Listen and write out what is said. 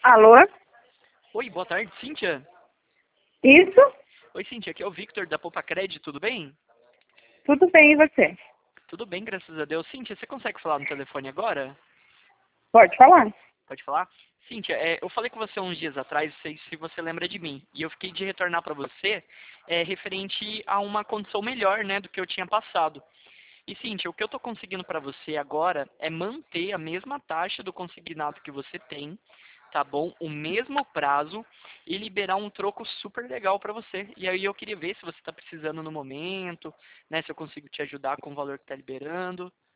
Alô? Oi, boa tarde, Cíntia. Isso? Oi, Cíntia, aqui é o Victor da Poupa Cred, tudo bem? Tudo bem, e você? Tudo bem, graças a Deus. Cíntia, você consegue falar no telefone agora? Pode falar. Pode falar? Cíntia, eu falei com você uns dias atrás, não sei se você lembra de mim, e eu fiquei de retornar para você referente a uma condição melhor, né, do que eu tinha passado. E, Cíntia, o que eu estou conseguindo para você agora é manter a mesma taxa do consignado que você tem, tá bom? O mesmo prazo e liberar um troco super legal para você. E aí eu queria ver se você está precisando no momento, né? Se eu consigo te ajudar com o valor que está liberando.